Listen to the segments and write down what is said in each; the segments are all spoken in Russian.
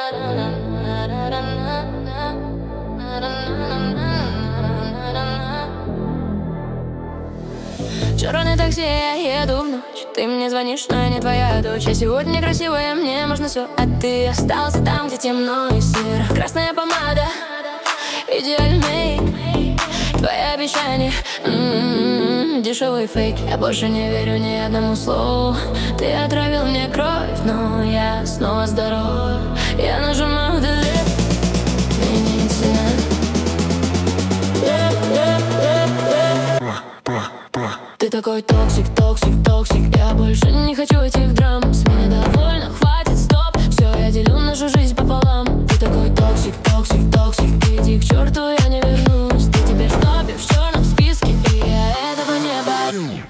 Черное такси, я еду в ночь. Ты мне звонишь, но я не твоя дочь. Я сегодня красивая, мне можно все, а ты остался там, где темно и сыро. Красная помада, идеальный мейк, твои обещания, дешевый фейк. Я больше не верю ни одному слову. Ты отравил мне кровь, но я снова здоров. Я нажимаю delete, мне не интересно. Ты такой токсик, токсик, токсик. Я больше не хочу этих драм. С меня довольно, хватит, стоп. Все, я делю нашу жизнь пополам. Ты такой токсик, токсик, токсик. Иди к черту, я не вернусь. Ты теперь в топе, в черном списке, и я этого не боюсь.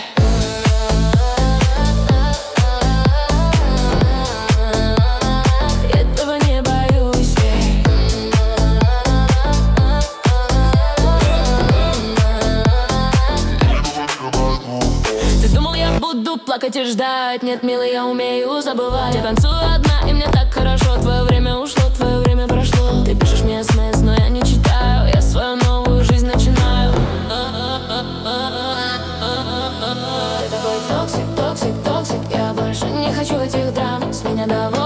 Этого не боюсь. Ты думал, я буду плакать и ждать? Нет, милый, я умею забывать. Я танцую одна, и мне так хорошо. Твое время ушло, твое время прошло. Ты пишешь мне смс, но я не читаю. Я свою новую жизнь начинаю. Ты такой токсик, токсик, токсик. Я больше не хочу этих драм. С меня довольно.